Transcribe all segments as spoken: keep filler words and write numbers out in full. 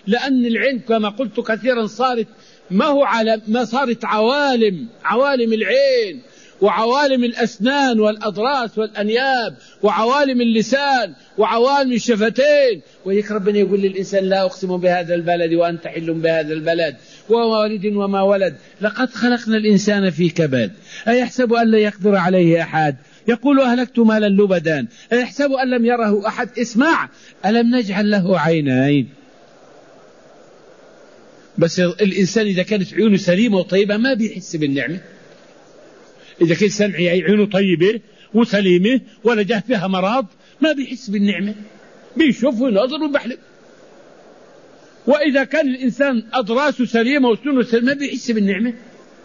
لأن العين كما قلت كثيرا صارت ما هو على ما صارت عوالم، عوالم العين وعوالم الأسنان والأضراس والأنياب وعوالم اللسان وعوالم الشفتين. ويك ربنا يقول للإنسان لا أقسم بهذا البلد وأنت حل بهذا البلد ووالد وما ولد لقد خلقنا الإنسان في كبد أيحسب أن لا يقدر عليه أحد يقول أهلكت مالا لبدا أيحسب أن لم يره أحد. اسمع، ألم نجعل له عينين؟ بس الإنسان إذا كانت عيونه سليمة وطيبة ما بيحس بالنعمة. إذا كان سمعي عيونه طيبة وسليمة ولا جاه فيها مرض ما بيحس بالنعمة، بيشوف وينظر وبحلم. وإذا كان الإنسان أضراسه سليمة وسنونه سليمة ما بيحس بالنعمة،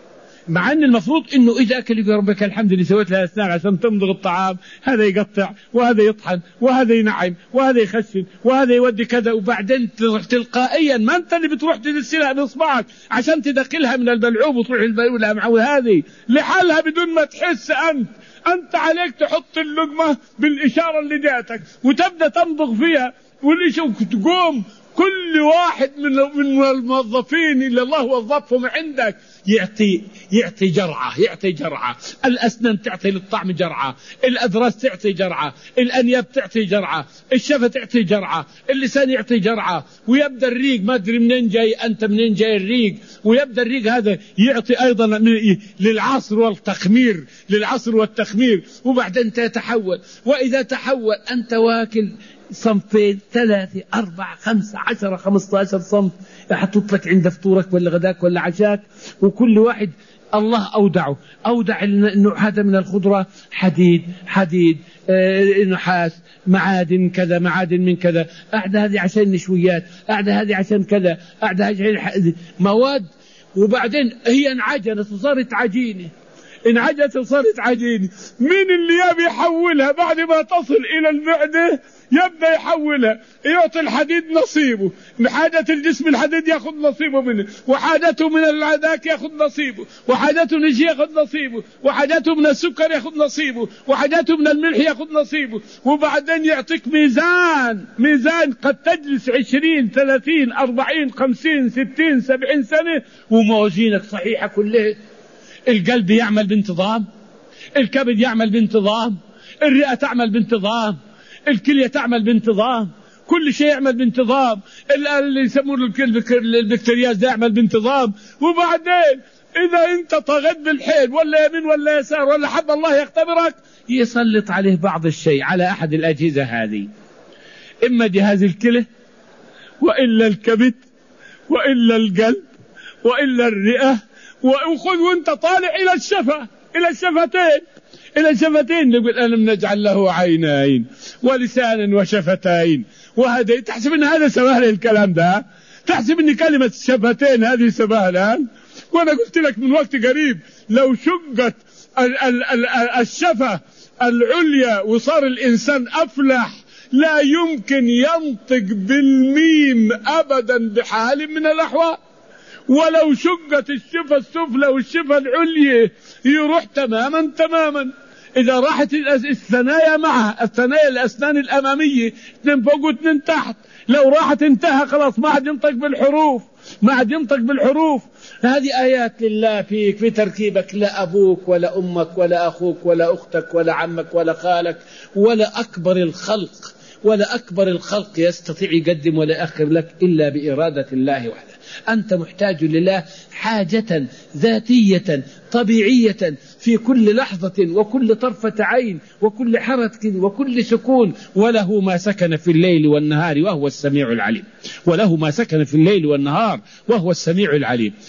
مع أن المفروض إنه إذا أكل يقول ربك الحمد لله سويت لها أسنان عشان تمضغ الطعام، هذا يقطع وهذا يطحن وهذا ينعم وهذا يخشن وهذا يودي كذا، وبعدين تلقائيا ما أنت اللي بتروح تدسلها بإصبعك عشان تدخلها من البلعوم وتروح البلعوم مع هذه لحالها بدون ما تحس. أنت أنت عليك تحط اللقمة بالإشارة اللي جاتك وتبدأ تمضغ فيها والإشي تقوم. كل واحد من من الموظفين اللي الله وظفهم عندك يعطي يعطي جرعة يعطي جرعة. الأسنان تعطي للطعم جرعة، الأضراس تعطي جرعة، الأنياب تعطي جرعة، الشفة تعطي جرعة، اللسان يعطي جرعة، ويبدأ الريق ما أدري منين جاي أنت منين جاي الريق، ويبدأ الريق هذا يعطي أيضا للعصر والتخمير للعصر والتخمير وبعدين تتحول. وإذا تحول أنت واكل صنفين ثلاثة أربعة خمسة عشرة خمسة عشر صنف حطت لك عند فطورك ولا غداك ولا عشاك، وكل واحد الله أودعه أودع النوع هذا من الخضرة حديد حديد آه نحاس معادن كذا معادن من كذا، أعدى هذه عشان النشويات، أعدى هذه عشان كذا، أعدى هذه مواد. وبعدين هي انعجنت وصارت عجينة، انعجنت وصارت عجينة. مين اللي يبي يحولها بعد ما تصل إلى المعدة؟ يبدأ يحولها، يعطي الحديد نصيبه، حاجة الجسم الحديد يأخذ نصيبه منه، وحاجته من العذاك يأخذ نصيبه، وحاجته من الشيء يأخذ نصيبه، وحاجته من السكر يأخذ نصيبه، وحاجته من الملح يأخذ نصيبه. وبعدين يعطيك ميزان ميزان قد تجلس عشرين ثلاثين أربعين خمسين ستين سبعين سنة وموازينك صحيحة كلها. القلب يعمل بانتظام، الكبد يعمل بانتظام، الرئة تعمل بانتظام، الكلية تعمل بانتظام، كل شيء يعمل بانتظام، اللي يسمونه البكتيرياز يعمل بانتظام. وبعدين إذا أنت طغت بالحيل ولا يمين ولا يسار ولا حب الله يختبرك يسلط عليه بعض الشيء على أحد الأجهزة هذه، إما جهاز الكلى وإلا الكبد وإلا القلب وإلا الرئة، وخذ وانت طالع إلى الشفة إلى الشفتين إلى الشفتين. نقول ألم نجعل له عينين ولسانا وشفتين. وهذا تحسب أن هذا سهل الكلام ده؟ تحسب أن كلمة الشفتين هذه سهلة؟ وأنا قلت لك من وقت قريب لو شقت ال ال ال الشفة العليا وصار الإنسان أفلح لا يمكن ينطق بالميم أبدا بحال من الأحوال. ولو شقت الشفة السفلى والشفة العليا يروح تماما تماما. إذا راحت الثنايا معها الثنايا الأسنان الأمامية اثنين فوق واثنين تحت، لو راحت انتهى خلاص ما عاد ينطق بالحروف ما عاد ينطق بالحروف. هذه آيات لله فيك في تركيبك، لا أبوك ولا أمك ولا أخوك ولا أختك ولا عمك ولا خالك ولا أكبر الخلق ولا أكبر الخلق يستطيع يقدم ولا يأخر لك إلا بإرادة الله وحده. أنت محتاج لله حاجة ذاتية طبيعية في كل لحظة وكل طرفة عين وكل حركة وكل سكون. وله ما سكن في الليل والنهار وهو السميع العليم. وله ما سكن في الليل والنهار وهو السميع العليم.